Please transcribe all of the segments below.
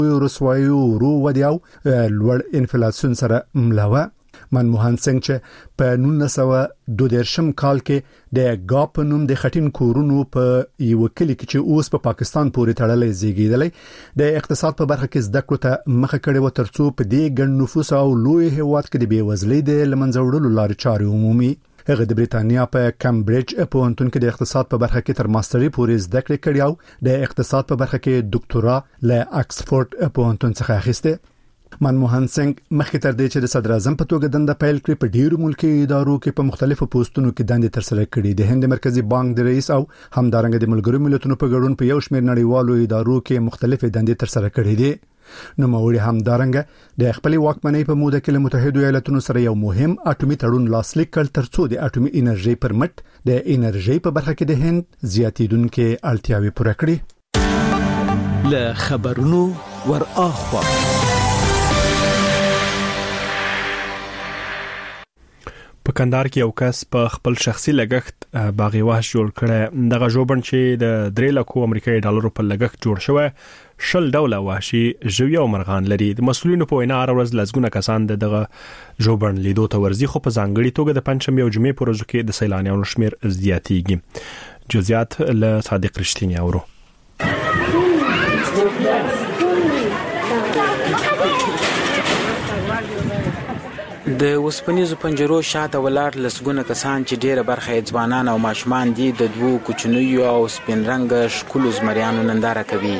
رسوایي ورو ودی او لوړ انفلاسیون سره ملاوه. منموهن سنگ چې په 1922 کال کې د غاپ نوم د خټین کورونو په یو کلی کې چې اوس په پاکستان پورې تړلې زیږیدلې د اقتصاد په برخه کې زده کړو ته مخه کړې و ترڅو په دې ګڼ نفوس او لوی هیواد کې د بیوزلۍ د لمنځه وړلو لارې چارې عمومي. هغه د بریتانیا په کمبریج پوهنتون کې د اقتصاد په برخه کې تر ماستري پورې زده کړې کړې او د اقتصاد په برخه کې ډاکټورا له اکسفورد پوهنتون څخه اخیسته. منموهن سنگ مخکې تر دې چې د صدر اعظم په توګه دنده پیل کړې په ډیرو ملکي ادارو کې په مختلفو پوسټونو کې دندې ترسره کړې. د هند مرکزی بانک د رئیس او همدارنګه د ملګرو ملتونو په ګډون په یو شمېر نړیوالو ادارو کې مختلفې دندې ترسره کړې دي. نو موري همدارنګه د خپل واکمنۍ په موده کې له متحده ایالاتونو سره یو مهم اټومي تړون لاسلیک کړ ترڅو د اټومي انرژي پر مټ د انرژي په برخه کې د هند زیاتیدونکو اړتیاوې پوره کړې. له خبرونو ور اخوا په کندهار کې یو کس په خپل شخصي لګښت باغي وحش جوړ کړی. دغه ژوبڼ چې د 3 لک امریکایي ډالرو په لګښت جوړ شوی 10 ډوله وحشي ژوي او مرغان لري. د مسؤلینو په وینا هر ورځ لږونه کسان دغه ژوبڼ لیدو ته ورځي، خو په ځانګړي توګه د پنځمې او جمعې په ورځو کې د سیلانیانو شمیر زیاتېږي. جزئیات له صادق رښتینی اورو. د وسپنیزو پنجرو شاته ولاړ لسګونه کسان چې ډیره برخه یې ځوانان او ماشومان دي د دوو کوچنیو او سپین رنګه ښکلو زمریانو ننداره کوي.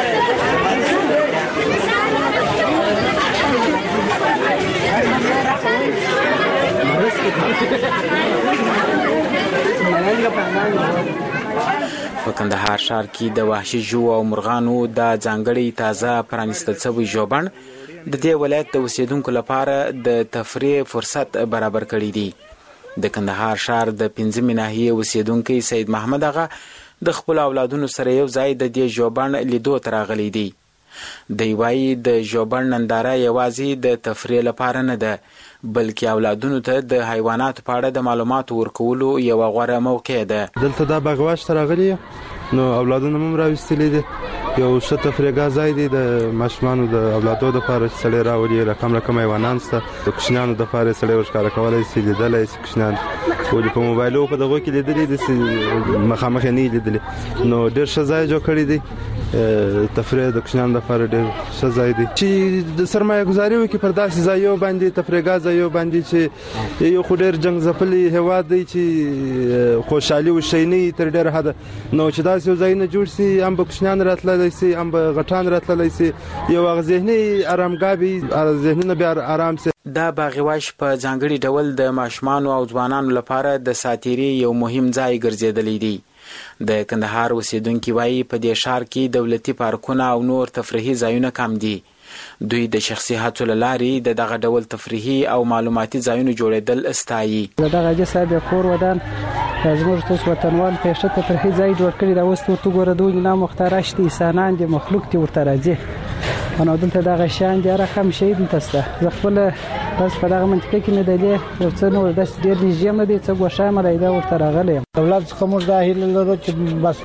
په کندهار ښار کې د وحشي ژوو او مرغانو د ځانګړي تازه پرانیستل شوی ژوبڼ د دې ولایت د اوسیدونکو لپاره د تفریح فرصت برابر کړی دی. د کندهار ښار د 15 ناحیې اوسیدونکو سید محمد اغا د خپل اولادونو سره یو ځای د دې ژوبڼ لیدو ته راغلی دی. دی وایي د ژوبڼ ننداره یوازې د تفریح لپاره نه ده، بلکې اولادونو ته د حیواناتو په اړه د معلوماتو ورکولو یو غوره موقع ده. دلته دا باغ واش راغلی نو اولادونه هم راوستلي دي، یو ښه تفریحګاه ځای دی د ماشومانو د اولادو دپاره چې سړی راولي. رقم حیوانان شته، د کوچنیانو دپاره سړی ورښکاره کولی شي، لیدلی شي کوچنیان. ولې په موبایلو په دغو کې لیدلي داسې مخامخ یې نه یې لیدلي. نو ډېر ښه ځای جوړ کړی دی، تفریح د کوچنیانو لپاره ډېر ښه ځای دی چې د سرمایه ګزاري وکړي پر داسې ځایو باندې، تفریحګاه ځایو باندې چې یو خو ډېر جنګ ځپلی هېواد دی چې خوشحالي وشی نه وي تر ډېره حده. نو چې داسې یو ځایونه جوړ شي، هم به کوچنیان راتللی شي، هم به غټان راتللی شي، یو هغه ذهني ارامګاه وي، ذهنونه بیا ارام شي. دا باغ واش په ځانګړي ډول د ماشومانو او ځوانانو لپاره د ساتیري یو مهم ځای ګرځېدلی دی. د کندهار اوسیدونکي وایي په دې ښار کې دولتي پارکونه او نور تفریحي ځایونه کم دي. دوی د شخصي هڅو له لارې د دغه ډول تفریحي او معلوماتي ځایونو جوړېدل ستایي. دغه حاجي صاحب کور ودان زموږ تاسو وطنوال په ښه تفریحي ځای جوړ کړی دا. اوس ورته ګوره دوی نه مخترع شي، انسانان دي، مخلوق دي ورته راځي. نو دلته دغه شان دي رقم شي دلته سته. زه خپل بس په دغه منطقه کې مې د دې یو څه نور داسې ډېر نږدې نه دی څه ګوښه مې دی دا ورته راغلی یم. دولت څخه موږ دا هیله لرو چې بس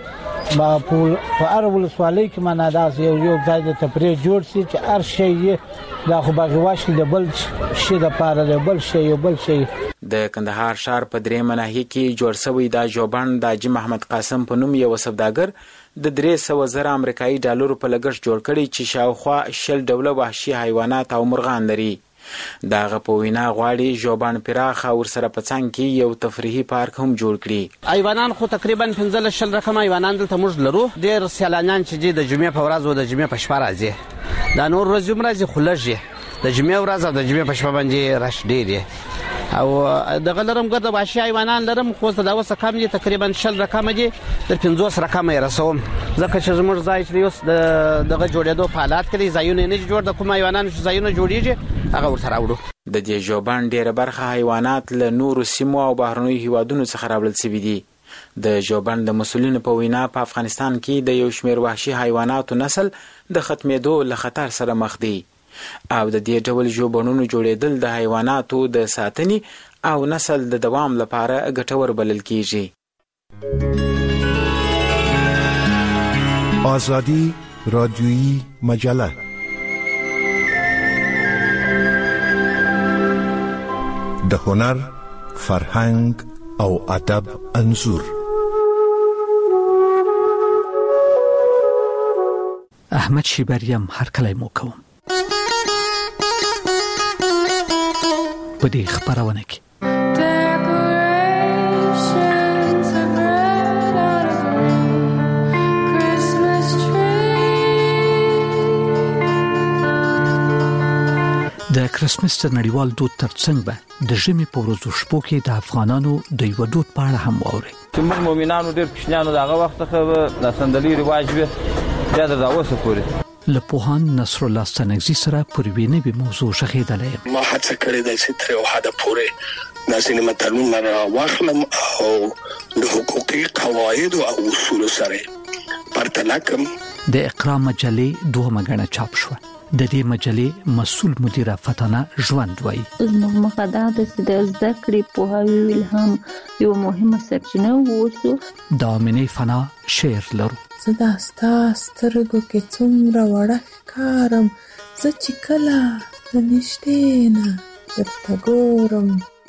په هر ولسوالۍ کې معنا داسې یو ځای د تفریح جوړ شي چې هر شی یې دا خو باغ واش د بل شي دپاره د بل شی یو بل شی. د کندهار ښار په 3 ناحیې کې جوړ شوی دا ژوبڼ د حاجي محمد قاسم په نوم یو سوداګر د 300,000 امریکایي ډالرو په لګښت جوړ کړی چې شاوخوا 10 ډوله وحشي حیوانات او مرغان لري. دغه په وینا غواړي ژوبڼ پراخ او ورسره په څنګ کې یو تفریحي پارک هم جوړ کړي. حیوانان خو تقریبا 15 رقم حیوانان دلته موږ لرو. ډېر سیلانیان چې د جمعې په ورځ او د جمعې په شپه راځي، دا نور ورځې هم راځي، خو لږ د جمعې ورځ او د جمعې په شپه باندې رش ډېر دی. او دغه لرم ګرد وحشي حیوانان لرم، خو دا اوس کم دي، تقریبا 10 رقم دي، د 50 رقم یې رسوم. ځکه چې زموږ ځای چې اوس دغه جوړېدو په حالات کې ځایونه نه جوړ، د کوم حیوانانو چې ځایونه جوړېږي هغه ورته راوړو. د دې ژوبڼ ډېره برخه حیوانات له نورو سیمو او بهرنیو هیوادونو څخه راوړل شوي دي. د ژوبڼ د مسؤلینو په وینا په افغانستان کې د یو شمېر وحشي حیواناتو نسل د ختمېدو له خطر سره مخ دی او د دې ډول ژوبڼونو جوړېدل د حیواناتو د ساتنې او نسل د دوام لپاره ګټور بلل کیږي. آزادی رادیویی مجله. د هنر، فرهنګ او ادب انځور. احمد شیبریم هر کله مو کوم په دې خبرونه کې د کرسمس نړیوال دود ترڅنګ به د ژمي په ورځو شپو کې د افغانانو د یو دود په اړه هم واوري چې موږ مؤمنانو ډېر کوچنیانو دغه وخت څخه د صندلۍ رواج وي بیا د اوسه پورې له پوهان نصر الله ستانکزي سره پر وینې به موضوع شغېدلې ما هڅه کړې ده چې تر یو حد پورې د سینما تړونونه واخلم او د حقوقي قواعد او اصول سره پرتله کړم. د اقرا مجلې دوه مګنه چاپ شو. د دې مجلې مسؤل مدیره فتانه ژوند وایي زموږ مقصد د زده کړې په هوی الهام یو مهمه سرچینه ووسو. د امینه فنا شعر لرو زدا سترګو کې څومره وړه کارم زه چې کله نشته نه درته ګورم.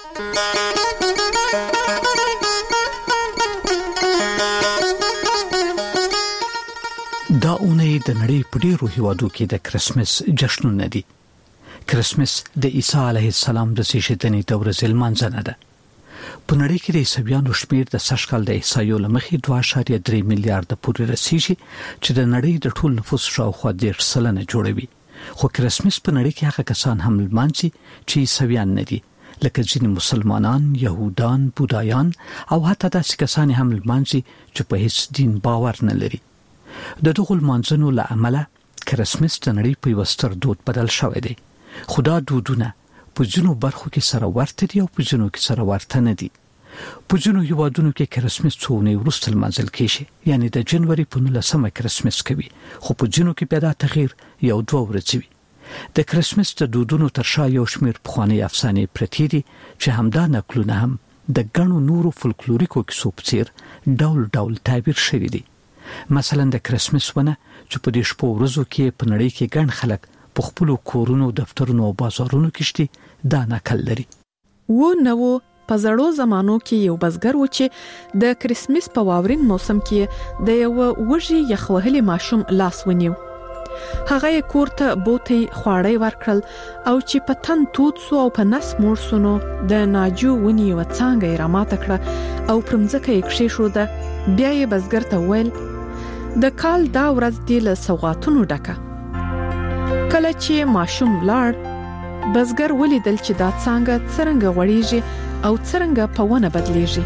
دا اونۍ د نړۍ په ډیرو هیوادو کې د کرسمس جشنونه دي. کرسمس د عیسی علیه السلام د زیږیدنې د ورځې لمانځنه ده. په نړۍ کې د عیسویانو شمیر د سږکال د عیسایو لمخې 2.3 میلیارډ پورې رسیږي چې د نړۍ د ټول نفوس شاوخوا 10% جوړوي. خو کرسمس په نړۍ کې هغه کسان هم لمانځي چې عیسویان نه دي، لکه ځینې مسلمانان، يهودان، بودایان او حتی داسې کسان هم لمانځي چې په هیڅ دین باور نه لري. د دغه لمانځنو له امله کرسمس د نړۍ په یو ستر دود بدل شوی دی. خدا دودونه په ځینو برخو کې سره ورته دي او په ځینو کې سره ورته نه دي. په ځینو هیوادونو کې کرسمس څو ورځې وروسته لمانځل کیږي، یعنی د جنوري په 19 کرسمس کوي، خو په ځینو کې پیدا تغییر یو 2 ورځې وي. د کرسمس د دودونو تر شا یو شمېر پخواني افسانې پرتې دي چې همدا نقلونه هم د ګڼو نورو فولکلوریکو کیسو په څیر ډول ډول تعبیر شوي دي. مثلا د کرسمس ونه چې په دې شپو ورځو کې په نړۍ کې ګڼ خلک په خپل کورونو، دفترونو او بازارونو کې شتي دا نقل لري. نو په زړو زمانو کې یو بزګر و چې د کرسمس په واورین موسم کې د یو وږي یخوهلي ماشوم لاس ونیو. هغه یې کورته بوتي خواړی ورکړل او چې په تن توت سو او په نس مور سونو د ناجو ونی و څنګه یې راماته کړه او پرمځکه یې کښې شو. ده بیا یې بزګر ته ویل د کال دا ورځ دی له سوغاتونو ډکه. کله چې ماشوم لاړ، بزګر ولیدل چې دا څنګه غوړیږي او څنګه په ونه بدلیږي.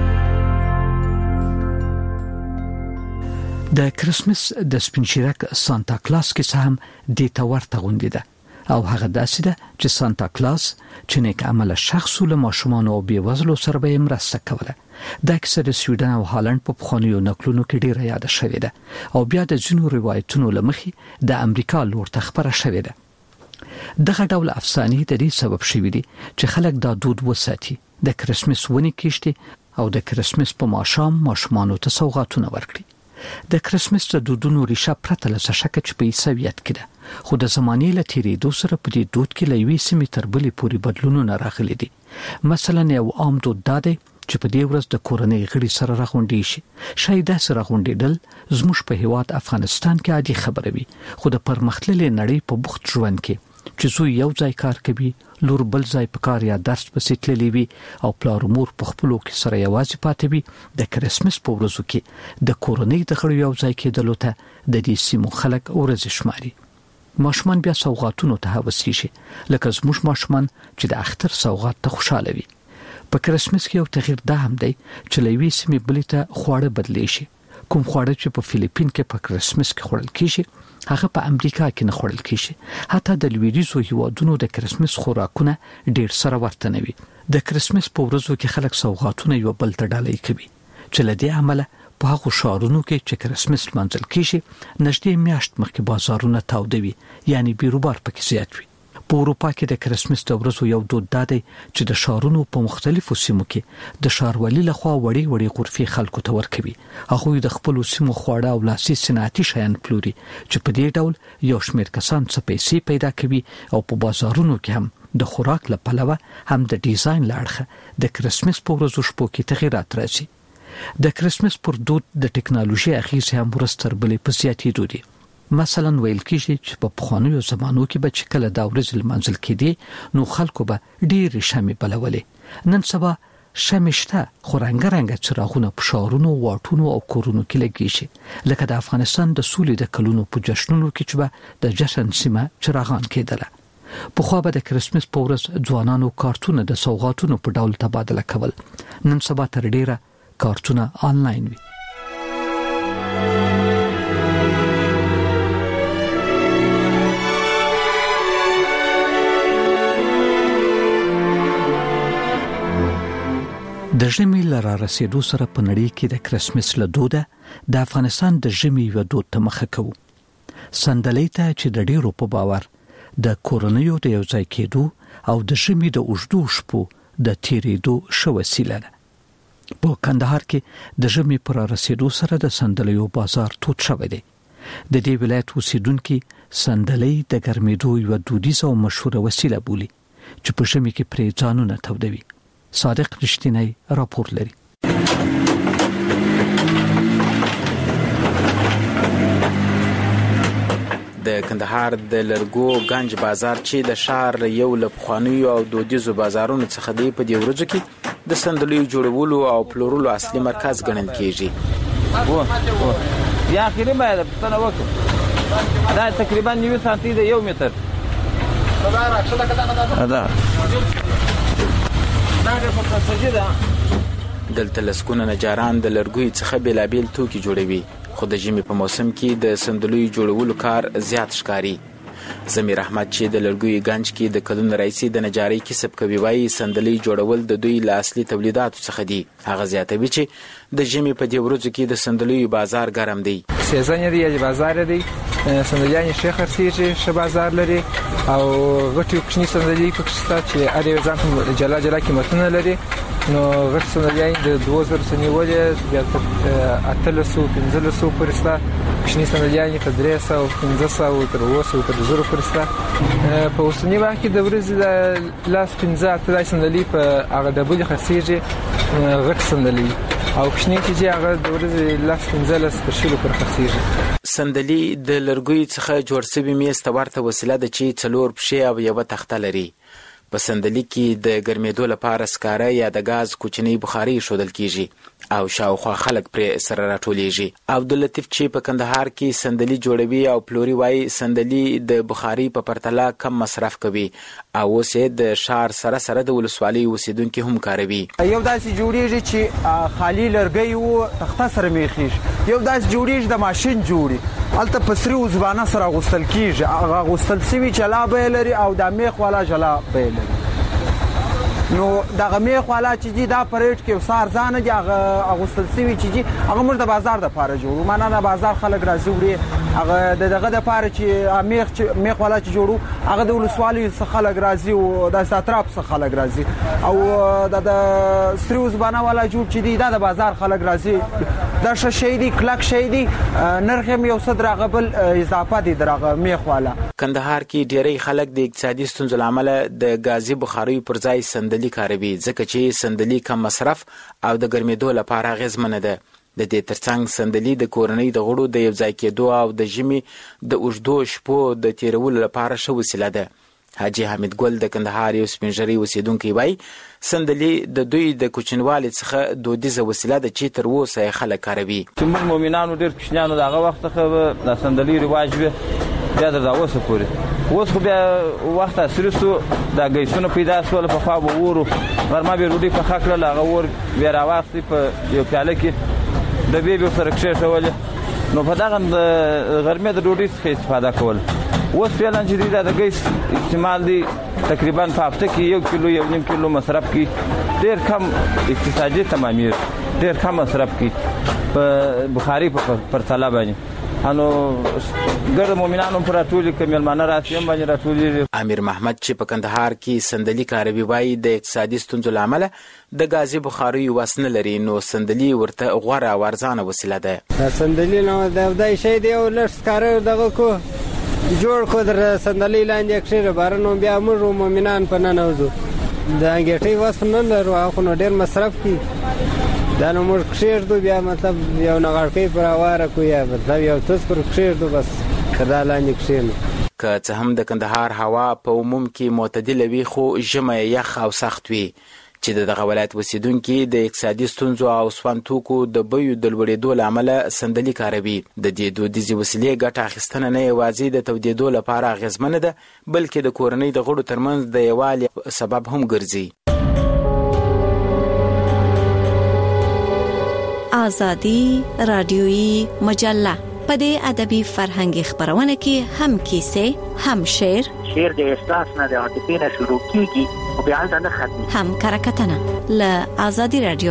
د کرسمس د سپینشیرک سانتا کلاس کې هم د تورته غونډه ده او هغه داسې ده چې سانتا کلاس چې نیک عمل شخص له ماشومان او بیوزلو سره به مرسته کوله. دا کیسه د سویډن او هالند په پخوانیو نقلونو کې ډیره یاد شوې ده او بیا د ځینو روایتونو لمخې د امریکا لور ته خبره شوې ده. دغه ډول افسانې د دې سبب شوې دي چې خلک دا دود وساتي، د کرسمس ونې کېشتي او د کرسمس په ماښام ماشومانو ته سوغاتونه ورکړي. د کرسمس د دودونو ریښه پرته له شکه چې په عیسویت کې ده، خو د زمانې له تیریدو سره په دې دود کې له یوې سیمې تر بلې پورې بدلونونه راغلي دي. مثلا یو عام دود دا دی چې په دې ورځ د کورنۍ غړي سره راغونډي شي. شاید دا سره غونډېدل زموږ په هیواد افغانستان کې عادي خبره وي، خو د پرمختللې نړۍ په بوخت ژوند کې چې زوی یو ځای کار کوي، لور بل ځای په کار یا درس پسې تللی وي او پلار مور په خپلو کې سره یوازې پاتې وي، د کرسمس په ورځو کې د کورنۍ د غړو یو ځای کېدلو ته د دې سیمو خلک ورځ شماري. ماشومان بیا سوغاتونو ته هوسیږي، لکه زموږ ماشومان چې د اختر سوغات ته خوشاله وي. په کرسمس کې یو تغییر دا هم دی چې لوي سیمې بلې ته خواړه بدلی شي. کوم خواړه چې په فلیپین کې په کرسمس کې خوړل کیږي هغه په امریکا کې نه خوړل کیږي. حتی د لویدیځو هیوادونو د کرسمس خوراکونه ډیر سره ورته نه وي. د کرسمس په ورځو کې خلک سوغاتونه یو بل ته ډالۍ کوي چې لدې عمله په هغو ښارونو کې چې کرسمس لمانځل کیږي نږدې میاشت مخکې بازارونه تاوده وي، یعنی بیروبار پکې زیات وي. په اروپا کې د کرسمس د ورځو یو دود دی چې د شارونو په مختلفو سیمو کې د ښاروالۍ لخوا وړي غرفې خلکو ته ورکوي. هغوی د خپل سیمو خواړه او لاسي صنعتي شیان پلوري چې په دې ډول یو شمېر کسان څه پیسې پیدا کوي او په بازارونو کې هم د خوراک لپاره هم د ډیزاین لاړه د کرسمس په ورځو شپو کې تغیرات راځي. د کرسمس پر دود د ټکنالوژي اغیزې هم ورستر بلې په زیاتېدو دي. مثلا ویل کېږي چې په پخوانیو زمانو کې به چې کله دا ورځ لمانځل کېدې نو خلکو به ډېرې شمعې بلولې. نن سبا شمعې شته خو رنګ څراغونه په ښارونو واټونو او کورونو کې لګېږي لکه د افغانستان د سولې د کلونو په جشنونو کې چې به د جشن سیمه چراغان کېدله. پخوا به د کرسمس په ورځ ځوانانو کارتونه د سوغاتونو په ډول تبادله کول. نن سبا تر ډیره کارتونه آنلاین وي. د ژمي لاره رسیدو سره په نړۍ کې د کرسمس له دوده د افغانستان د ژمي یو دود ته مخه کوو. صندلۍ ته چې د ډیرو په باور د کورنیو د یو ځای کېدو او د ژمي د اوږدو شپو د تیریدو ښه وسیله ده. په کندهار کې د ژمي پر رسیدو سره د صندلیو بازار تود شوی دی. د دې ولایت اوسیدونکو صندلۍ د ګرمېدو یو دودیزه او مشهوره وسیله بولي چې په ژمي کې پرې ځانونه تودوي. صادق رښتینی راپور لري. د کندهار د لرګو گنج بازار چې د ښار یو له پخوانیو او دودیزو بازارونو څخه دی په دې ورځو کې د صندلیو جوړولو او پلورلو اصلي مرکز ګڼل کېږي. یا اخیری باید پښتنه وکړو دا تقریبا 9 سانتي د 1 متر دا دلته لسکونه نجاران د لرګوي څخه بېلابېل توکي جوړوي خو د ژمي په موسم کې د صندلیو جوړولو کار زیات ښکاري. زمیر احمد چې د لرګوي گنج کې د کلونو راهیسې د نجارۍ کسب کوي وایي صندلۍ جوړول د دوی له اصلي تولیداتو څخه دي. هغه زیاتوي چې د ژمي په دې ورځو کې د صندلیو بازار ګرم دی. سیزن دی یا بازار دی صندلیان ښه خرڅېږي ښه بازار لري او غټي کوچني صندلۍ پکې شته چې هر یو ځان جلا جلا قیمتونه لري. نو غټ صندلیان د 2000 سنیولې بیا 800 1500 پورې شته. کوچني صندلیان تر 300 1500 تر 800 تر 1000 پورې شته. په اوسنی وخت کې د ورځې د لاس 15 صندلۍ په هغه د بل خرڅېږي غټ صندلۍ او کوچني چې هغه د ورځې لاس 15 پر شلو پر خرڅېږي. صندلۍ د لرګوي څخه جوړ شوی میز ته ورته وسیله ده چې 4 پښې او یو تخته لري. په صندلۍ کې د ګرمېدو لپاره سکاره یا د غاز کوچنی بخاري شودل کیږي او شاوخوا خلک پرې سره راټولېږي. عبداللطیف چې په کندهار کې صندلۍ جوړوي او پلوري وایي صندلۍ د بخاري په پرتله کم مصرف کوي او اوس د ښار سره سره د ولسوالۍ اوسیدونکو هم کاروي. یو داسې جوړیږي چې خالی لرګي او تخته سره میخیږي. یو داسې جوړیږي د ماشين جوړي الته په سری وزبانه سره غوستل کیږي. هغه غوستل سوي جلا به لري او د میخ والا جلا به لري. نو دغه میخ والا چې دی دا پریټ کې وسار ځانه دی هغه غوستل سوي چې دی هغه موږ د بازار د پاره جوړو. معنا د بازار خلک راځي وړي هغه دغه د پاره چې میخ والا چې جوړو هغه د ولسوالۍ څخه خلک راځي او د اطراف څخه خلک راځي او د سری وزبانه والا جوړ چې دی دا د بازار خلک راځي. دا شې دی کلک شې دی نرخ هم یو صدر غبل اضافه دي درغه میخ والا. کندهار کې ډېری خلک د اقتصادي ستونزو لامل د غازي بخاري پر ځای صندلۍ کاروي ځکه چې صندلۍ کم مصرف او د ګرمېدو لپاره اغېزمنه ده. د دې ترڅنګ صندلۍ د کورنۍ د غړو د یو ځای کېدو او د ژمي د اوږدو شپو د تیرولو لپاره ښه وسیله ده. حاجی حمید ګل د کندهار یو سپینژري اوسیدونکی وایي صندلۍ د دوی د کوچنیوالي څخه دودیزه وسیله ده چې تر اوسه یې خلک کاروي. چې موږ مؤمنانو ډېر کوچنیانو د هغه وخت څخه د صندلۍ رواج وي بیا تر اوسه پورې. اوس خو بیا وخت عصري سو دا ګیسونه پیدا شول پخوا به ورو غرمه به ډوډۍ پخه کړل هغه ور بیا راواخلي په یو پیاله کې د بیبي سره کښېښولې نو په دغه غرمې د ډوډۍ څخه استفاده کول. اوس فعلا چې دی د ګیس استعمال دی تقریبا په هفته کې 1 کیلو 1.5 کیلو مصرف کی ډېر کم اقتصادي تمامیر ډېر کم مصرف کی په بخاري په پرتله باندې. انو ګرد مؤمنانو پر ټول کمل مانه راسي باندې راټول. امیر محمد چې په کندهار کې سندلي کاروي وای د اقتصادي ستونزو لامل د غازي بخاري وسنه لري نو سندلي ورته غوړه ورزانه وسیله ده. سندلي نو د شي دی ولر کار دغه کو جوړ کو در سندلي لاندې اکثر بارنو بیا موږ مؤمنان په ننوزو د انګټي وسنه لرو خو نو ډیر مصرف کی دا نو موږ خیر دو بیا مطلب یو نغړکې پر اواره کو یا مطلب یو تاسو پر خیر دو بس کدا لاندې خیر. که څه هم د کندهار هوا په عموم کې معتدله وي خو ژمه یخ او سخت وي چې دغه ولایت اوسیدونکو د اقتصادي ستونزو او سون توکو د بیو د لوړېدو لامل سندلي کاروي. د دې دودیزې وسیلې ګټه اخیستنه نه یوازې د تودېدو لپاره اغیزمنه ده بلکې د کورنۍ د غړو ترمنځ د یووالي سبب هم ګرځي. آزادی رادیویی مجله په دې ادبي فرهنګي خبرونه کې هم کیسه هم شعر د احساس نه د عاطفې نه شروع کیږي او بیا ځنه ختمي هم کرکټنه ل آزادی رادیو.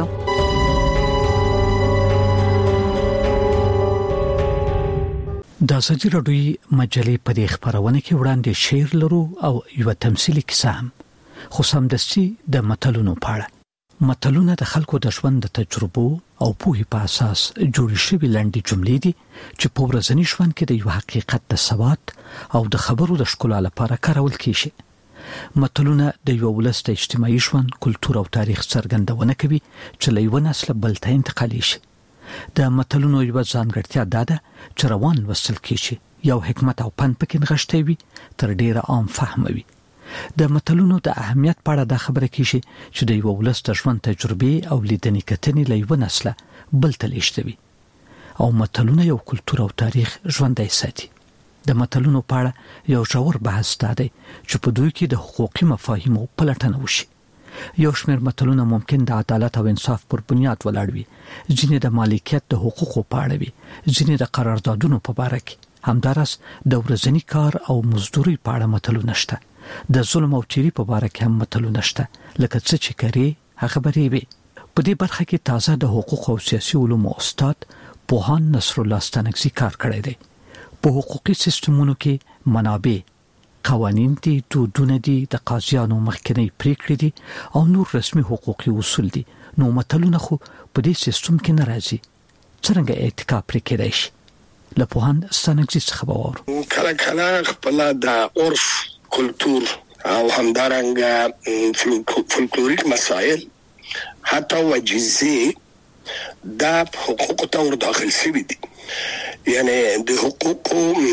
د آزادی رادیویی مجلې په دې خبرونه کې وړاندې شعر لرو او یو تمثيلي کیسه هم خو سمدستي د متلونو په اړه. متلونه د خلکو د ژوند د تجربو او پوهې په اساس جوړ شوي لنډې جملې دي چې په ورځني ژوند کې د یو حقیقت د ثبات او د خبرو د ښکلا لپاره کارول کیږي. متلونه د یو ولس د اجتماعي ژوند، کلتور او تاریخ څرګندونه کوي چې له یو نسل بل ته انتقالي شي. د متلونو یو ځانګړتیا ده چې روان وسل کیږي، یو حکمت او پند پکې نغښتې وي تر ډیره عام فهم وي. د متلونو د اهمیت په اړه دا خبره کیږي چې د یو ولس د ژوند تجربې او لیدنې کتنې له یو نسل بل ته لیږدوي او متلونه یو کلتور او تاریخ ژوندی ساتي. د متلونو په اړه یو ژور بحث دی چې په دوی کې د حقوقي مفاهیمو پلټنه وشي. یو شمېر متلونه ممکن د عدالت او انصاف پر بنیاد ولاړ وي، ځینې د مالکیت د حقوقو په اړه وي، ځینې د قراردادونو په باره کې، همدارس د ورځني کار او مزدوري په اړه متلونه شته. د ظلم او چيري په باره کې هم متلونه شته لکه څه چې کوي هغه بری وي. په دې برخه کې تازه د حقوق او سیاسي علومو استاد پوهان نصر الله ستانکزي کار کړی دی. په حقوقي سیستمونو کې منابع، قوانین دي، دودونه دي، د قاضیانو مخکنی پریکړې دي او نور رسمي حقوقي اصول دي. نو متلونه خو په دې سیستم کې ناراضي څنګه اتکا پرې کېدای شي؟ له پوهان ستانکزي څخه باور کله کله خپل د عرف کلتور او همدارنګه فولکلوریک مسائل حتی وجزي دا حقوق ته ور داخل شوي دي. یعنی د حقوق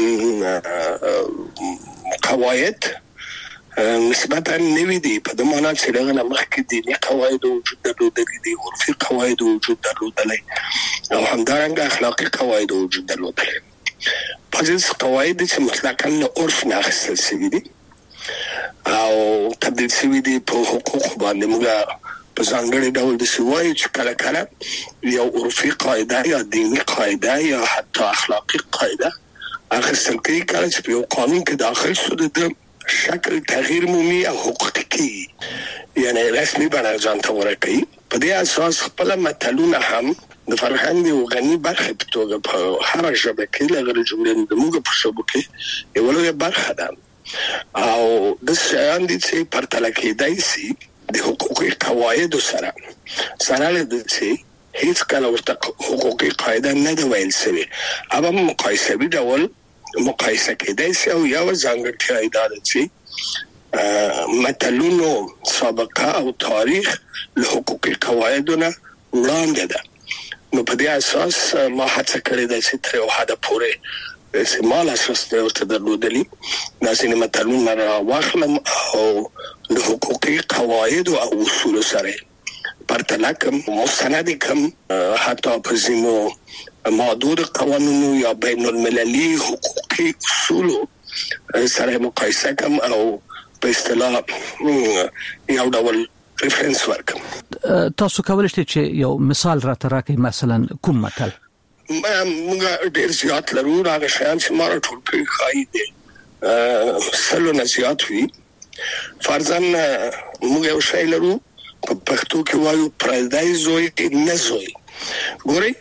قواعد نسبتا نوي دي په د معنا چې دغه مخکې دیني قواعد وجود درلودلي دي، عرفي قواعد وجود درلودلي او همدارنګه اخلاقي قواعد وجود درلودلي. بعضې قواعد چې مطلقاً له عرف نه اخیستل شوي دي او تبدیل شوي دي په حقوق باندې. موږ په ځانګړي ډول د سوای چې کله کله یو عرفي قاعده یا دینی قاعده یا حتی اخلاقي قاعده اخیستل کېږي کله چې په یو قانون کې داخل شو د شکل تغییر مومي او حقوقي کېږي، یعنی رسمي بڼه ځان ته ورکوي. په دې اساس خپل متلونه هم د فرهنګ یو غني برخه په توګه په هر ژبه کې لږ جملې د موږ په ژبه کې یو لویه برخه ده او د شیان دي چې پرتله کېدای شي د حقوقي قواعد سره د چې هیڅ کله ورته حقوقي قاعده نه دی ویل شوی، هغه مقایسوي ډول مقایسه کېدای شي او یو ځانګړتیا یې ده چې متلونو سابقه او تاریخ له حقوقي قواعدونه وړاندې ده. نو په دې اساس ما هڅه کړې ده چې تر یو حده پورې استعمال اساس ورته درلودلي داسې متلونه راواخلم او د حقوقي قواعد او اصول سره پرتله کوم، مستند کوم، حتی په ځینو محدود قوانینو یا بین المللي حقوقي اصول سره مقایسه کوم او په اصطلاح یو ډول ریفرنس ورکم. تاسو کولای شئ چې یو مثال راته راکړئ، مثلا کوم متل؟ موږ ډېر زیات لرو، هغه شیان چې ما ټول کړي ښایي دي سلو نه زیات وي. فرضاً موږ یو شی لرو په پښتو کې وایو پردی زوی نه زوی. ګورئ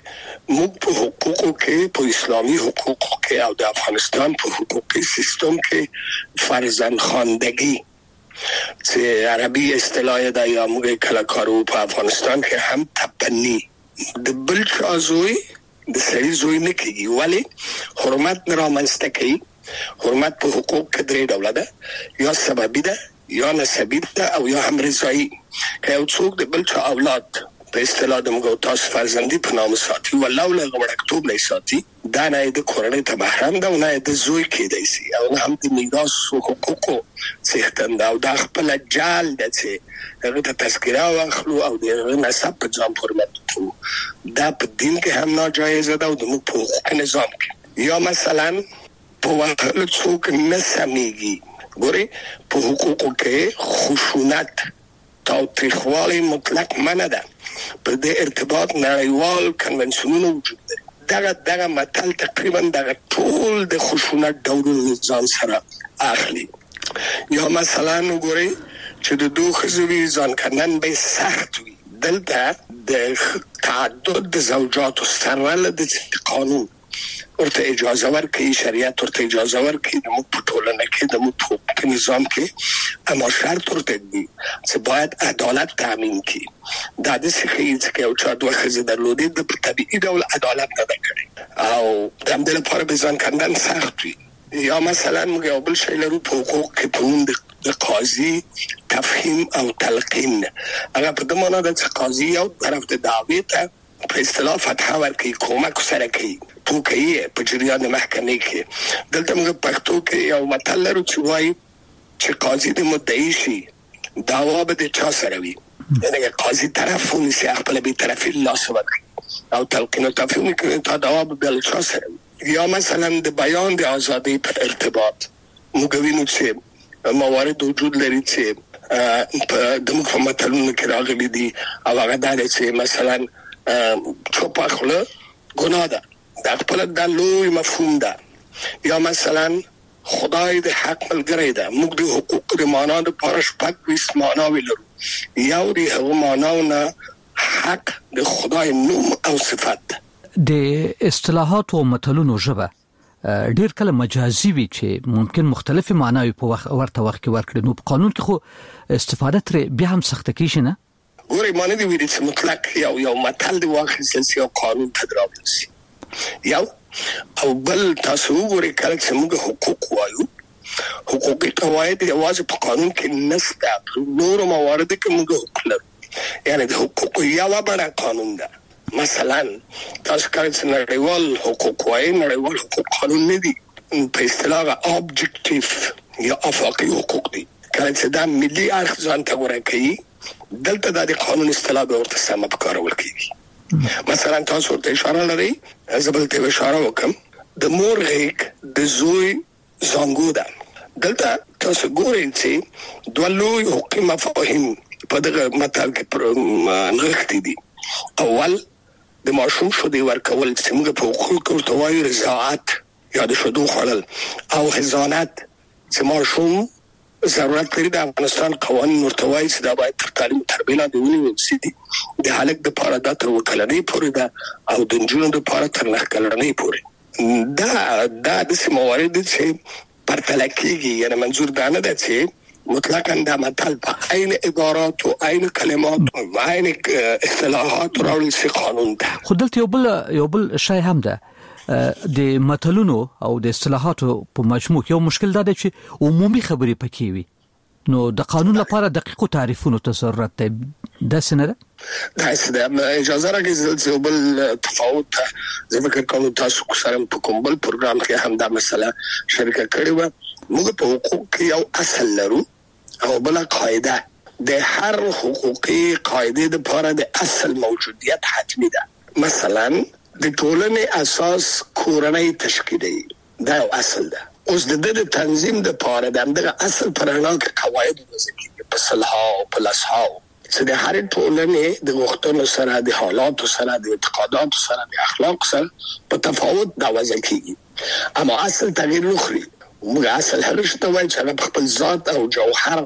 موږ په حقوقو کې په اسلامي حقوقو کې او د افغانستان په حقوقي سیستم کې فرزند خواندگی چې عربي اصطلاح ده یا موږ کله کارو په افغانستان کې هم تبنی د بل چا زوی د سړي زوی نه کیږي، ولی حرمت نه رامنځته کوي. حرمت په حقوق کې درې ډوله ده، یا سببي ده یا نسبي ده او یا هم رضایي. که یو څوک د بل چا اولاد په اصطلاح د موږ تاسو فرزندي په نام ساتي ولو له وړکتوب نه ساتي، دا نه د کورنۍ ته بهرام ده او نه د زوی کېدای شي او نه هم د میراث حقوقو څښتن ده او دا خپل جال ده چې هغه ته تذکره واخلو او د نسب په ځان حرمت کوو. دا په دین کې هم ناجایز ده او د موږ په حقوقي نظام کې. یا مثلا په وهلو څوک نه سمیږي. ګوري په حقوقو کې خشونت تاوتریخوالی مطلق منع ده. په دې ارتباط نړیوال کنونسیونونه وجود لري. دغه متل تقریبا دغه ټول د خشونت ډولونه ځان سره اخلي. یا مثلا وګورئ چې د دوه ښځو ځان کندن به سخت وي. دلته د تعدد د زوجاتو سره د قانون ورته اجازه ورکړي، شریعت ورته اجازه ورکړي د موږ په ټولنه کې د موږ په نظام کې، اما شرط ورته دی چې باید عدالت تامین کړي. دا د څه چې یو چا دوه ښځې درلودې د په طبیعي ډول عدالت نه ده کړې او د همدې لپاره به ځان کندن سخت وي. یا مثلا موږ یو بل شی لرو په حقوق کې په نوم د قاضي تفهیم او تلقین. هغه په دې معنی ده چې قاضي یو طرف ته دعوی ته په اصطلاح فتح ورکړي، کومک سره کوي، پوکي په جریان محکمې کې. دلته موږ پښتو کې یو متل لرو چې وایي چې قاضي د مدعي شي دعوا به د چا سره وي، یعنی قاضي طرف ونیسي خپل به طرفي لاس ورکړي او تلقین او تفهیم کې تا دعوا به بل چا سره وي. یا مثلا د بیان د ازادي په ارتباط موږ وینو چې موارد وجود لري چې د موږ په متلونو کې راغلي دي او هغه دا چې مثلا چوپه خوله ګناه ده، دا خپل د لوی مفهوم ده. یا مثلا خدای د حق ملګری ده. موږ د حقوق د معنا د پاره شپږ ویس معنا لرو. یو د هغه معنا حق د خدای نوم او صفت. د اصطلاحات او متلونو ژبه ډیر کله مجازي وي چې ممکن مختلفه معناوي په ورته وخت کې ورکړي. نو په قانون کې خو استفاده تر بیا هم سخت کیږي نه؟ ګورې معنی دی ویل چې مطلق یو متل دی واخیستل شي او قانون ته دراوړل شي. یو او بل تاسو وګورئ کله چې موږ حقوق وایو، حقوقي قواعد یوازې په قانون کې نشته، نور موارد کې موږ حقوق لرو. یعنی د حقوق یو بڑا قانون ده. مثلا تاسو کله چې نړیوال حقوق وایي، نړیوال حقوق قانون نه دي، په اصطلاح اوبجکټیو یا افاقي حقوق دي. کله چې دا ملي اړخ ځان ته ورکوي، دلته د قانون اصطلاح به ورته سم په کار ورکړي. مثلا تاسو ته اشاره لري، زبل ته اشاره وکم د مور غیک د زوی زنګو ده. دلته تاسو ګورئ چې دوه لوی حقوقي مفاهیم په دغه متل کې نغښتي دي. اول د ماشوم شودې ورکول چې موږ په حقوقو کې ورته وایو رضاعت یا د شودو خوړل، او حضانت چې ماشوم ضرورت لري. د افغانستان قوانین ورته وایي چې دا باید تر تعلیم تربیه لاندې ونیول شي. د هلک د پاره دا تر وکلنۍ پورې ده او د نجونو د پاره تر 9 کلنۍ پورې. دا د موارد چې پرتله کېږي، یعنی منظور دا نه ده چې مطلقاً دا متل په عین عبارات او عین کلمات او عین اصطلاحات راوړل شي قانون ده. خو دلته یو بل شی هم ده. د متلونو او د اصطلاحاتو په مجموع یو مشکل دا دی چې عمومي خبرې پکې وي، نو د قانون لپاره دقیق تعریفونو ته ضرورت دی. دا څنګه ده؟ دا څه اجازه راکړئ چې بل تفاوت زه فکر کوم تاسو سره په کوم بل پروګرام کې هم دا مسله شریکه کړې و. موږ په حقوق کې یو اصل لرو او بل قاعده. د هر حقوقي قاعده د لپاره د اصل موجودیت حتمی ده. مثلا د ټولنې اساس کورنۍ تشکیلي، دا یو اصل ده. اوس د دې تنظیم د لپاره دغه اصل پر اړه قواعد وضع کیږي په صلح او په لصح چې د هر ټولنې د غوښتنو سره، د حالاتو سره، د اعتقاداتو سره، د اخلاق سره په تفاوت دا وضع کیږي. اما اصل تغییر نخري. موږ اصل هغه شته وایي چې هغه خپل ذات او جوهر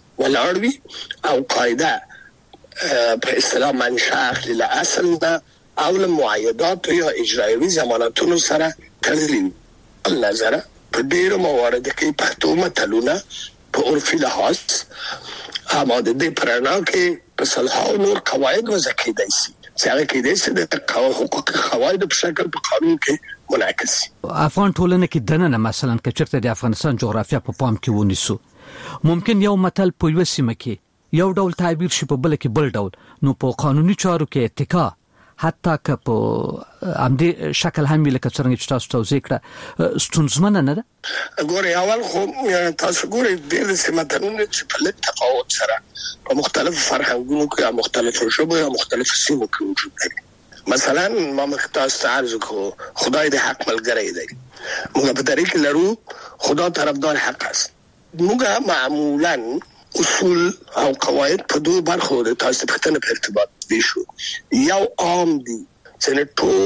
ولاړ وي او قاعده په اصطلاح منشأ اخلي له اصل ده او له معاهدات یا اجرایوي ضمانتونو سره تړلي. نظر په ډیرو موارد کې پښتو متلونه په عرفي لحاظ آماده دي پرانا کې په صلاح نور قواعد وضع کېدای شي چې هغه کېدای شي د حقوق قواعد په شکل په قانون کې منعکس شي. افغان ټولنه کې دننه مثلا کچرته د افغانستان جغرافیا په پام کې ونیسو، ممکن یو متل په یو سیمه کې یو ډول تعبیر شي په بل کې بل ډول، نو په قانوني چارو کې اتکا حتی که په امدې شکل هم لکه څنګه چې تاسو توضیح کړه ستونزمنه نه ده. ګورې اول خو تاسو ګورې د سیماتونو چې په لږ تفاوت سره په مختلفو فرهنګونو کې یا مختلفو ژبو یا مختلفو سیمو کې وجود لري. مثلا ما مختاز تعرض کو خدای د حق ملګری دی، موږ په طریق لرو خدا طرفدار حق است. موږ معمولا اصول او قواعد په دوه برخو د تاسو په تنه ارتباط دي شو. یو عام دي چې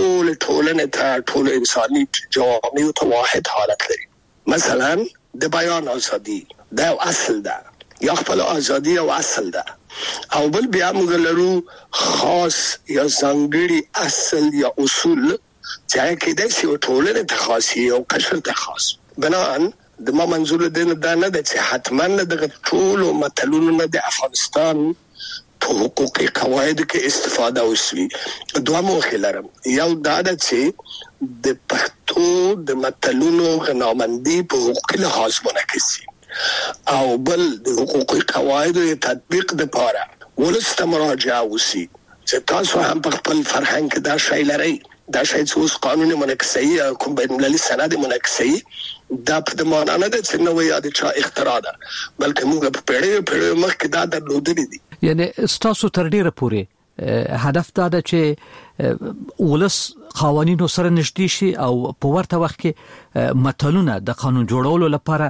ټول ټول انساني جوامع ته واحد حالت لري. مثلا د بیان ازادي دا اصل ده، یا خپل ازادي او اصل ده. او بل بیا موږ لرو خاص یا ځانګړي اصل یا اصول چې کېدای شي ټولنه ته خاصي او قشر ته خاص. بنان د ما منظور دین دا نه ده چې حتما د ټول متلونو نه د افغانستان په حقوقي قواعد کې استفاده وشي. دوه موخه لرم، یو دا ده چې د پښتو د متلونو غنامندي په حقوقي لحاظ منعکس شي، او بل د حقوقي قواعدو تطبیق لپاره ولسته مراجعه وشي چې تاسو هم په خپل فرهنګ کې دا شی لرئ. دا شی چې اوس قانوني منعکسي کوم بین المللي سند منعکسي دا په معنا نه ده چې نو یا د چا اختراع ده، بلکې موږ په پیړیو مخکې دا درلودلې دي. یعنی تاسو تر ډیره پورې هدف دا ده چې ولس قوانینو سره نږدې شي او په ورته وخت کې متلونه د قانون جوړولو لپاره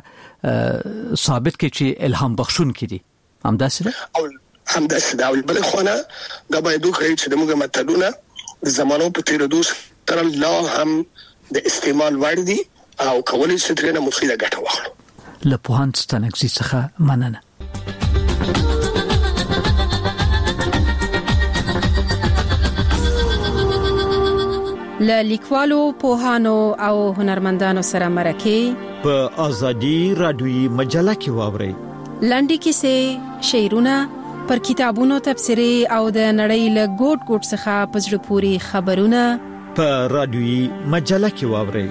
ثابت کړي چې الهام بخښونکي دي. همداسې ده او همداسې ده. بل خو نه دا باید وکړي چې موږ متلونه د زمانو په تیریدو سره لا هم د استعمال وړ دي او کولای شي ترې نه مفیده ګټه واخلو. له پوهاند ستانکزي څخه مننه. له لیکوالو، پوهانو او هنرمندانو سره مرکه په ازادي رادیوي مجله کې واوري. لنډي کیسې، شعرونه، پر کتابونو تبصرې او د نړۍ له ګوټ څخه په زړه پورې خبرونه په رادیوي مجله کې واوري.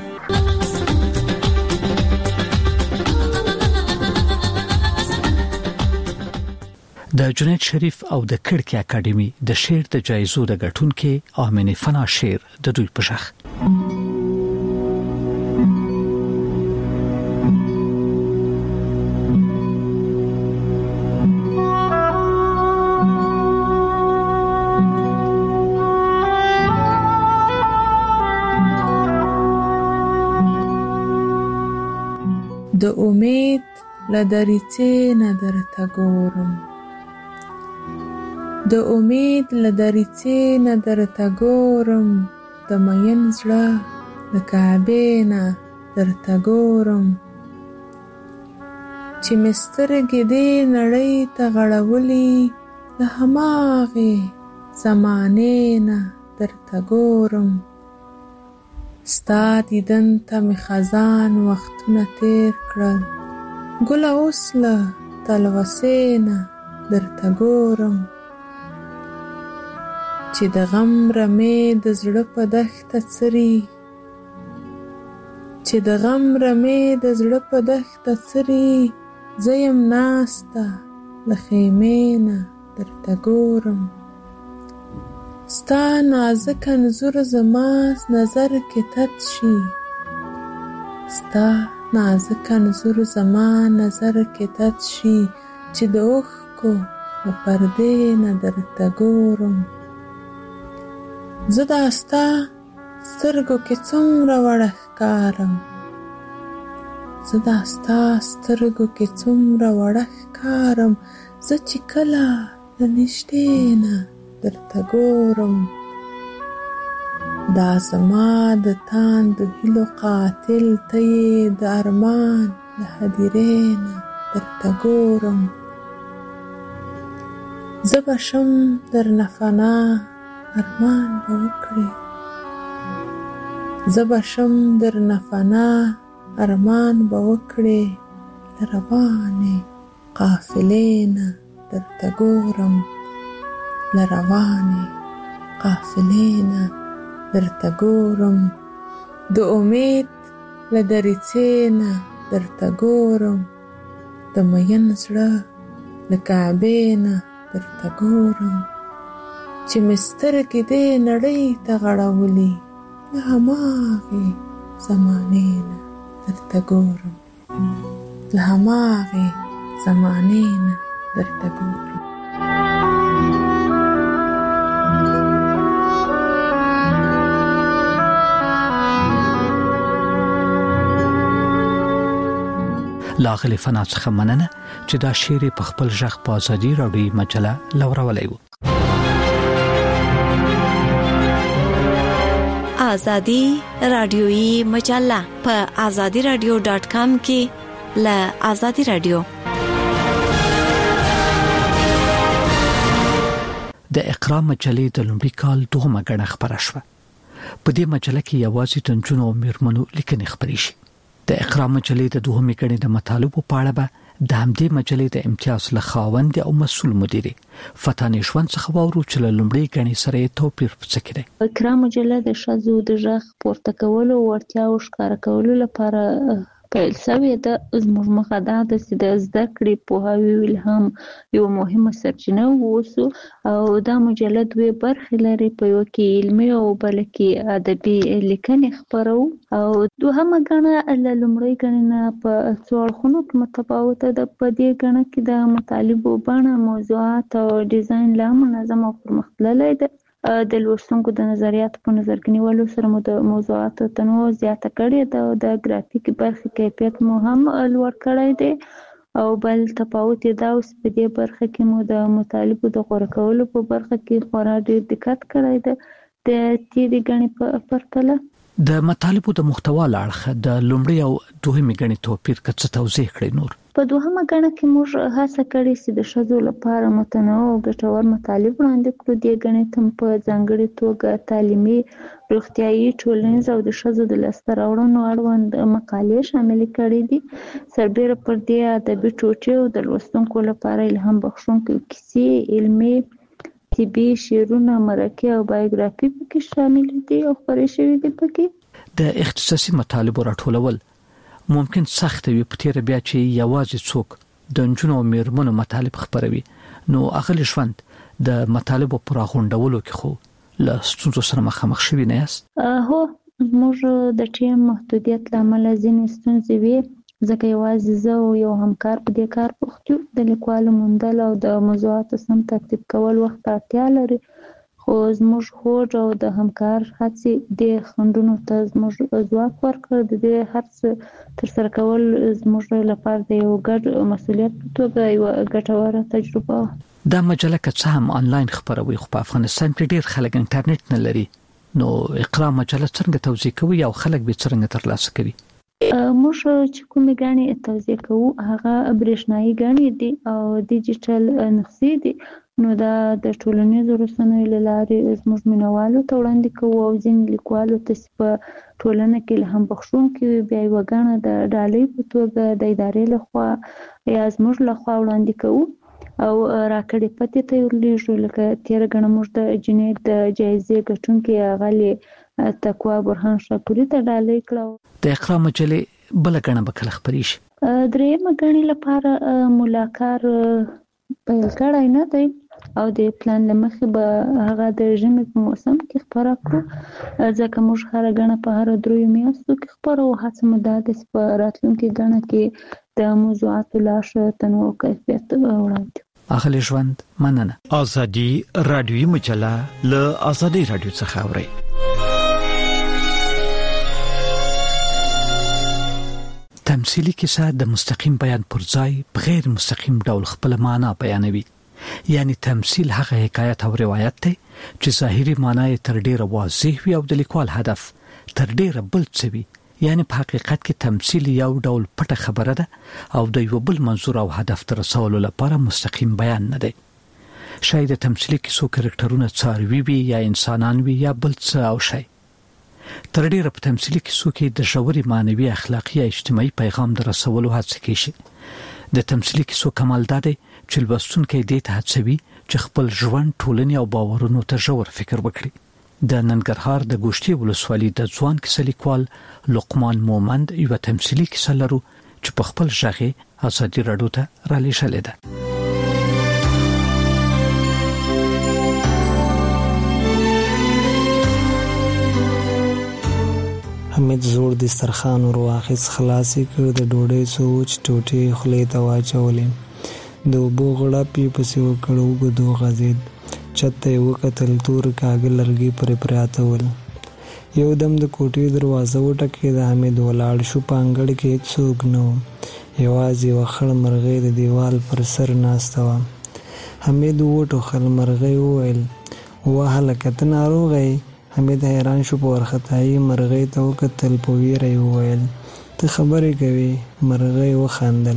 د جنید شریف او د کړکۍ اکیډمي د شعر د جایزو د ګټونکو آمنه فنا شعر د دوی په شخ. د امید لدریڅې نه درته ګورم، د امید لدریڅې نه درته ګورم، د مین زړه د کعبې نه درته ګورم، چې مسترګې دې نړۍ ته غړولې د هماغې زمانې نه درته ګورم. ستا دیدن ته می خزان وختونه تیر کړل، ګله اوس له تلوسې نه درته ګورم، چې د غم رمې د زړه په دښته څري، چې د غم رمې د زړه په دښته څري، زه یم ناسته له خیمې نه درته ګورم. ستا نازک انځور زما نظر کې تت شي، ستا نازک انځور زما نظر کې تت شي، چې د اوښکو د پردې نه درته ګورم. زه دا ستا سترګو کې څومره وړه ښکارم، زه دا ستا سترګو کې څومره وړه ښکارم، زه چې کله له نږدې نه درته ګورم. دا زما د تاندو هیلو قاتل ته یې د ارمان له هدیرې نه درته ګورم. زه به شم درنه فنا ارمان به وکړې زبشم در نفنا ارمان به وکړې لروانې قافلې درته ګورم لروانې قافلې درته ګورم د امید له دریڅې نه درته ګورم د مین زړه له کعبې نه درته ګورم چې مې سترګې دې نړۍ ته غړولې له هماغې زمانې نه درته ګورم له هماغې زمانې نه درته ګورم. لاغلی فنا څخه مننه چې دا شعر په خپل ژغ په ازادي راډیو مجله لورولی و. ازادي رادیویی مجله په azadiradio.com کې ل ازادي رادیو د اقرا مجلې د لومړي کال 2 غړنه خبره شوه. په دې مجله کې یوازې د نجونو او میرمنو لیکنې خبرې شي. د اقرا مجلې د 2 غړنې د مطالبو په اړه به د همدې مجلې د امتیاز له خاوند او مسؤل مدیر فتانې ژوند څخه وورو چې لومړی غړنې سره توپیر څه کړي. اقرا مجله د شذو د ژغ پورته کولو ورتیا او ښکار کولو لپاره پیل شوې ده. زموږ مخه دا ده چې د زده کړې پوهاوي الهام یو مهمه سرچینه ووسو او دا مجله دوه برخې لري، په یو کې علمي او بل کې ادبي لیکنې خپرو او دوهمه غڼه له لومړۍ غڼې نه په څو اړخونو کې متفاوته ده. په دې غڼه کې د مطالبو بڼه، موضوعات او ډیزاین لا منظم او پرمختللی ده. د لوستونکو د نظریاتو په نظر کې نیولو سره مو د موضوعاتو تنوع زیاته کړې ده او د ګرافیک برخې کیفیت مو هم لوړ کړی دی او بل تفاوت یې دا اوس په دې برخه کې مو د مطالبو د غوره کولو په برخه کې خورا ډېر دقت کړی دی د تیرې غڼې په پرتله. د مطالبو د محتوا له اړخه د لومړۍ او دوهمې غڼې توپیر څه توضیح کړئ. نور په دوهمه غڼه کې موږ هڅه کړې چې د ښځو لپاره متنوع او ګټور مطالب وړاندې کړو. دې غڼې ته په ځانګړې توګه تعلیمي، روغتیايي، ټولنیز او د ښځو د لاسته راوړنو اړوند مقالې شاملې کړې دي. سربېره پر دې ادبي ټوټې او د لوستونکو لپاره الهام بخښونکې کیسې، علمي، طبي شعرونه، مرکې او بایوګرافي پکې شامل دي او خپرې شوي دي. پکې د اختصاصي مطالبو راټولول ممکن سخت وي، په تیر بیا چې یوازې څوک د نجونو او میرمنو مطالب خبروي نو اغلی ژوند د مطالبو پر غونډولو کې خو له ستونزو سره مخامخ شوي نه یاست؟ هو، موږ د ټیم محدودیت لامل ځینې ستونزې وي، ځکه یوازې زه او یو همکار په دې کار بوخت یو. د لیکوالو موندل او د موضوعاتو سم ترتیب کول وخت اړتیا لري، خو زموږ هوډ او د همکار هڅې د خنډونو ته زموږ ځواک ورکړ. د دې هر څه ترسره کول زموږ لپاره د یو ګډ مسؤلیت په توګه یو ګټوره تجربه. دا مجله که څه هم آنلاین خبروي خو په افغانستان کې ډېر خلک انټرنیټ نه لري، نو اقرا مجله څنګه توزیع کوي او خلک به څنګه ترلاسه کوي؟ موږ چې کومې غڼې توزیع کوو هغه برېښنایي غڼې دي او ډیجیټل نسخې دي. نو دا د ټولنیزو رسنیو له لارې زموږ مینوالو ته وړاندې کوو او ځینې لیکوالو ته په ټولنه کې الهام بخښونکې وي بیا یوه غڼه د ډالۍ په توګه د ادارې لخوا یا زموږ لخوا وړاندې کوو او راکړې پتې ته یې ورلیږو. لکه تېره غڼه موږ د جنید د جایزې ګټونکې اغلې تقوا برهان شاپوري ته ډالۍ کړه. د اقرا مجلې بله غڼه به کله خپرې شي؟ درېیمه غڼې لپاره ملاکار پیل کړی نه دی او د پلان له مخې به هغه د ژمي په موسم کې خپره کړو، ځکه موږ هره غڼه په هره 3 میاشتو کې خپرو. هڅه مو دا ده چې په راتلونکي غڼه کې د موضوعاتو لا ښه تنوع او کیفیت وړاندې. اغلی ژوند مننه. ازادي رادیویي مجله له ازادي رادیو څخه اوري. تمثيلي کیسه د مستقیم بیان پر ځای په غیر مستقیم ډول خپل معنا بیانوي. یعنی تمثيل هغه حکایت او روایت دی چې ظاهري معنا یې تر ډیره واضح وي او د لیکوال هدف تر ډیره بل څه وي. یعنی په حقیقت کې تمثيل یو ډول پټه خبره ده او د یو بل منظور او هدف تر رسولو لپاره مستقیم بیان نه دی. شاید تمثیلي کیسو کرکټرونه څاروي وي یا انسانان وي یا بل څه او شي. تر ډیره په تمثیلي کیسو کې د ژورې معنوي اخلاقي یا اجتماعي پیغام درسولو هڅه کیږي. د تمثیلي کیسو کمال دا دی چې لوستونکي دې ته هڅوي چې خپل ژوند، ټولنې او باورونو ته ژور فکر وکړي. د ننګرهار د ګوشتي ولسوالۍ د ځوان کیسه لیکوال لقمان مومند یو تمثیلي کیسه لرو چې په خپل ژغه ازادي راډیو ته را لېږلې ده. حمید زوړ دسترخوان ور واخیست، خلاصې کړ، د ډوډۍ سوچ ټوټې خولې ته واچولې، د اوبو غړپ یې پسې وکړ، اوږد وغځېد، چت ته یې وکتل، تور کاږه لرګي پرې پراته ول. یو دم د کوټې دروازه وټکېده. حمید ولاړ شو. په انګړ کې هېڅوک نه و، یوازې یوه خړ مرغۍ د دیوال پر سر ناسته وه. حمید وټوخل. مرغۍ وویل: وهلکه ته ناروغه یې؟ حمید حیران شو. په وارخطایي مرغۍ ته وکتل. په ویره یې وویل: ته خبرې کوې؟ مرغۍ وخندل.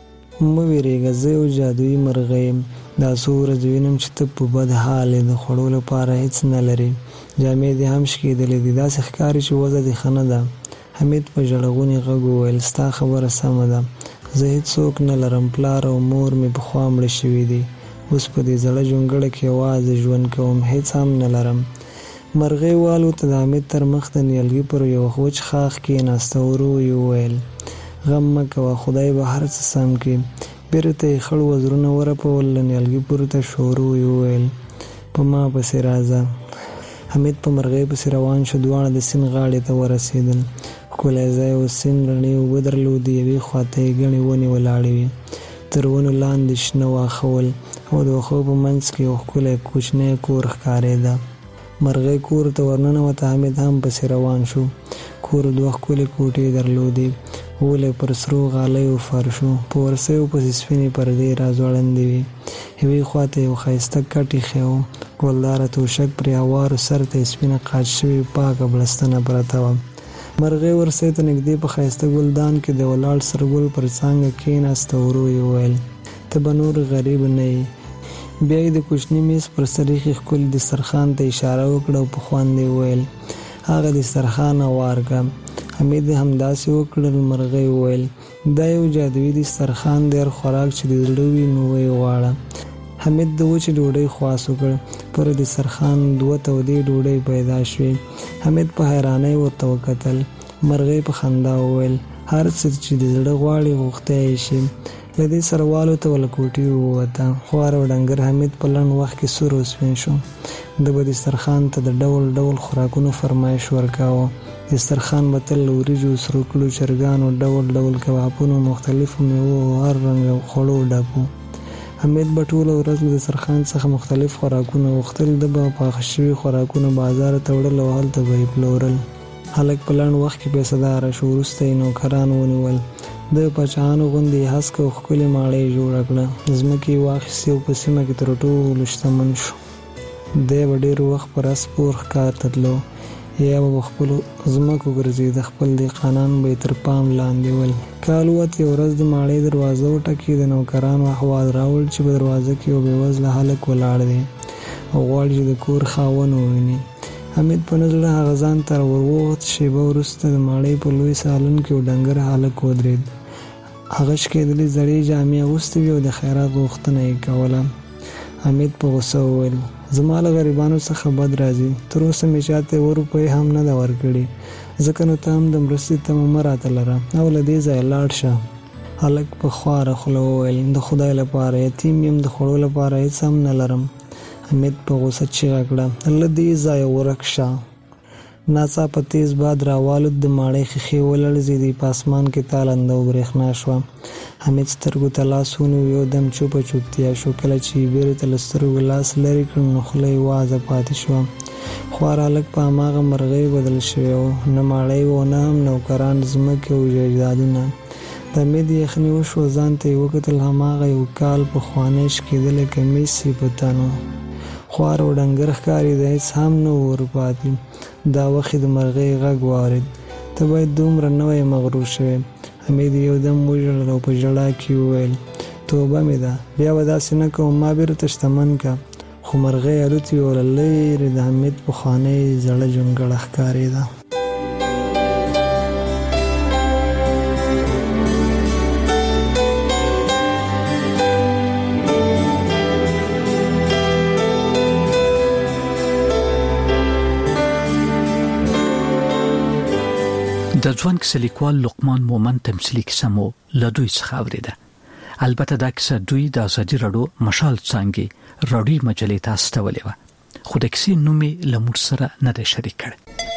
مه ویرېږه، زه یو جادویي مرغۍ یم. دا څو ورځې وینم چې ته په بد حال یې، د خوړو لپاره هېڅ نه لرې، جامې دې هم شکېدلې دي، داسې ښکاري چې وضع دې ښه نه ده. حمید په ژړغوني غږ وویل: ستا خبره سمه ده، زه هېڅوک نه لرم، پلار او مور مې پخوا مړه شوي دي، اوس په دې زړه جونګړه کې یوازې ژوند کوم، هېڅ هم نه لرم. مرغۍ والوته. د حمید تر مخ د نیالګي پر یو وچ ښاخ کېناسته. ورو یې وویل: غم مه کوه، خدای به هر څه سم کړي. بیرته یې خړ وزرونه ورپول، له نیالګي پورته شو. ورو یې وویل: په ما پسې راځه. حمید په مرغۍ پسې روان شو. دواړه د سیند غاړې ته ورسېدل. ښکلی ځای و. سیند رڼې اوبه درلودې. یوې خواته یې ګڼې ونې ولاړې وې. تر ونو لاندې شنه واښه ول او د واښو په منځ کې یو ښکلی کوچنی کور ښکارېده. مرغۍ کور ته ورننوته. حمید هم پسې روان شو. کور دوه ښکلې کوټې درلودې. ولې پر سرو غالیو فرشو، په ورسیو پسې سپینې پردې راځوړندې وې. یوې خواته یو ښایسته کټ ایښی و، ګلداره توشک پرې هوارو، سر ته یې سپینه قاچ شوې پاکه بړستنه پرته وه. مرغۍ ورسۍ ته نږدې په ښایسته ګلدان کې د ولاړ سرګل پر څانګه کېناسته. ورو یې وویل: ته به نور غریب نه یې. بیا یې د کوچني میز پر سر ایښي ښکلي دسترخوان ته اشاره وکړه او په خوند یې وویل: هغه دسترخوان هوار کړه. حمید همداسې وکړل. مرغۍ وویل: دا یو جادویي دسترخوان دی، هر خوراک چې د زړه وي نو ویې غواړه. حمید د وچې ډوډۍ خواست وکړ. پر دسترخوان دوه تودې ډوډۍ پیدا شوې. حمید په حیرانۍ ورته وکتل. مرغۍ په خندا وویل: هر څه چې د زړه غواړي غوښتی یې شي. له دې سره والوته له کوټې ووته. خوار او ډنګر حمید په لنډ وخت کې سور او سپین شو. د به دسترخوان ته د ډول ډول خوراکونو فرمایش ورکاوه. دسترخوان به تل له وریجو، سرو کلو، چرګانو، ډول ډول کبابونو، مختلفو میوو او هر رنګ خوړو ډک و. حمید به ټوله ورځ له دسترخوان څخه مختلف خوراکونه غوښتل. د به پاخه شوي خوراکونه بازار ته وړل او هلته به یې پلورل. هلک په لنډ وخت کې پیسه‌داره شو. وروسته یې نوکران ونیول. د پاچاهانو غوندې هسکه او ښکلې ماڼۍ یې جوړه کړه. ځمکې یې واخیستې او په سیمه کې تر ټولو شتمن شو. دی به ډېر وخت پر اس پور ښکار ته تلو، یا به په خپلو ځمکو ګرځېده. خپل دهقانان به یې تر پام لاندې ول. کال ووت. یوه ورځ د ماڼۍ دروازه وټکېده. نوکرانو احوال راوړ چې په دروازه کې یو بېوزله هلک ولاړ دی او غواړي چې د کور خاوند وویني. حمید په نه زړه هغه ځان ته ورووت. شېبه وروسته د ماڼۍ په لوی سالون کې یو ډنګر هلک ودرېد. هغه شکېدلې زړې جامې اغوستې وې او د خیرات غوښتنه یې کوله. حمید په غوسه وویل: زما له غریبانو څخه بد راځي. تر اوسه مې چاته یوه روپۍ هم نه ده ورکړې، ځکه نو ته هم د مرستې تمه مه راته لره او له دې ځایه لاړ شه. هلک په خواره خوله وویل: د خدای لپاره یتیم یم، د خوړو لپاره هېڅ هم نه لرم. حمید په غوسه چیغه کړه: له دې ځایه ورک شه. ناڅاپه تیز باد راوالوت. د ماڼۍ ښیښې ولړزېدې. په اسمان کې تالنده او برېښنا شوه. حمید سترګو ته لاس ونیو. یو دم چوپه چوپتیا شو. کله چې یې بیرته له سترګو لاس لرې کړ نو خوله یې وازه پاتې شوه. خوار هلک په هماغه مرغۍ بدل شوی و. نه ماڼۍ و، نه هم نوکران، ځمکې او جایدادونه. د حمید یخني وشوه. ځان ته یې وکتل. هماغه یو کال پخوانی شکېدلی کمیس یې په تن و. خوار او ډنګر ښکارېده. هېڅ هم نه و ورپاتې. دا وخت د مرغۍ غږ واورېد: ته باید دومره نه وای مغرور شوی. حمید یو دم وژړل او په ژړا کې وویل: توبه مې ده، بیا به داسې نه کوم، ما بیرته شتمن که. خو مرغۍ الوتې او له لرې د حمید پخوانی زړه جونګړه ښکارېده. د ځوان کیسه لیکوال لقمان مومن تمثیلي کیسه مو له دوی څخه اوریده. البته دا کیسه دوی د ازادي راډیو مشال څانګې راډیو مجلې ته استولې و، خو د کیسې نوم یې له موږ سره نه دی شریک کړی.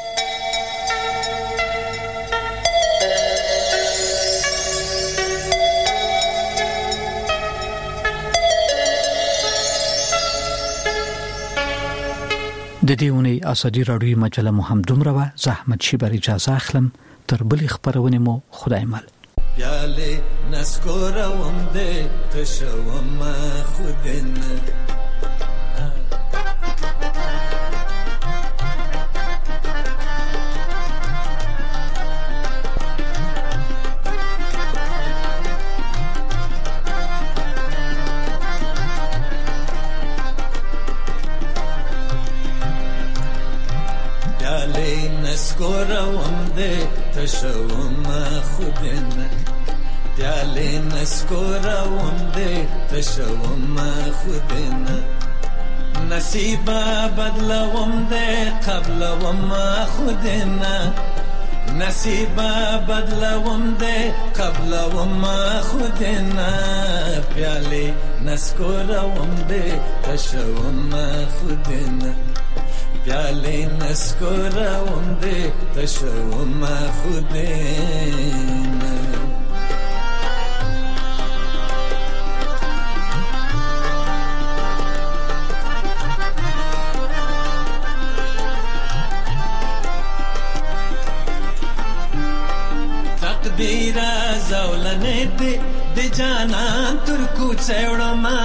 د دې ونې ازادي راډیو مجله مو هم دومره وه. زه احمد شیبر اجازه اخلم. تر بلې خبرونې مو خدای مل. پیاله نسکورم دې تشوم خودنه نسکورم دې تشوم خودنه پیاله نسکورم دې تشوم خودنه نصیبه بدلوم دې قبلوم خودنه نصیبه بدلوم دې قبلوم خودنه پیاله نسکورم دې تشوم خودنه پیاله نسکورم دې تشوم خودنه تقدیر زولنه دې د جانان تر کوڅه وړما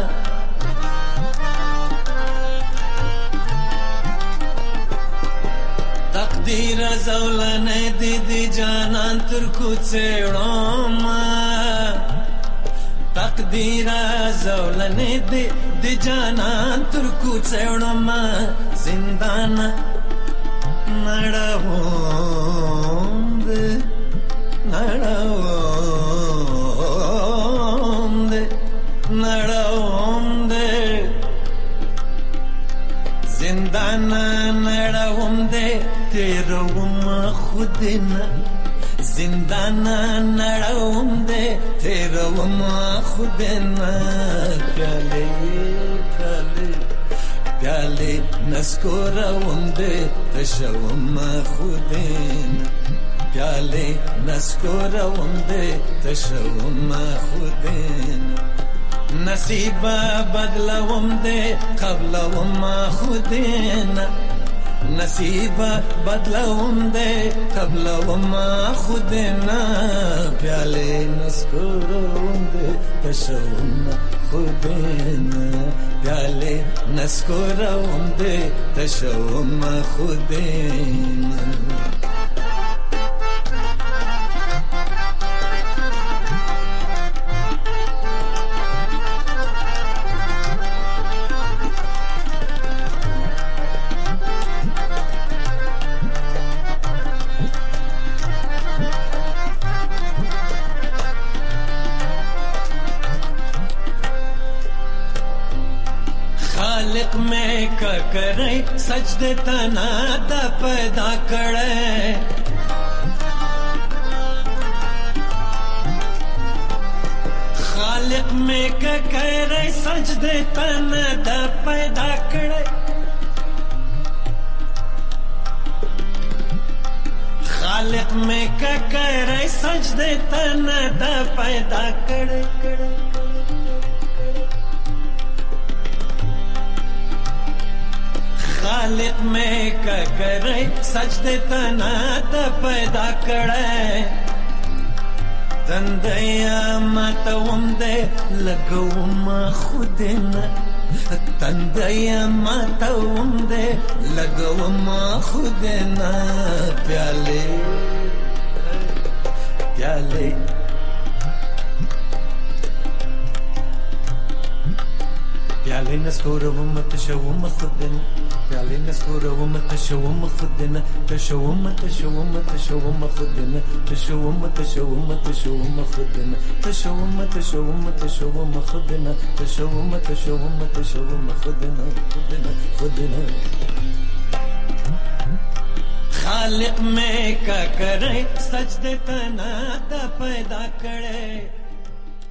تقدیر زولنه دې د جانان تر کوڅه وړما تقدیر زولنه دې د جانان تر کوڅه وړما زندان نړوم نړوم دې زندان نړوم دې تیروم خودنه زندان نړوم دې تیروم خودنه پیاله پیاله پیاله نسکورم دې تشوم خودنه پیاله نسکورم دې تشوم خودنه نصیبه بدلوم دې قبلوم خودنه نصیبه بدلوم دې قبلوم خودنه پیاله نسکورم دې تشوم خودنه پیاله نسکورم دې تشوم خودنه کرے سجدے تنا دا پیدا کرے خالق میں کرے سجدے تنا دا پیدا کرے خالق میں کرے سجدے تنا دا پیدا کرے خالق میں کرے سجدے تنا دا پیدا کرے تندیا ماتوم دے لگوم خودنا تندیا ماتوم دے لگوم خودنا پیالے پیالے پیالې نسکوروم تشوم خودنه پیالې نسکوروم تشوم خودنه تشوم تشوم تشوم خودنه تشوم تشوم تشوم خودنه تشوم تشوم تشوم خودنه تشوم تشوم تشوم خودنه خودنه خالق میں کا کرے سجدے تنا دا پیدا کرے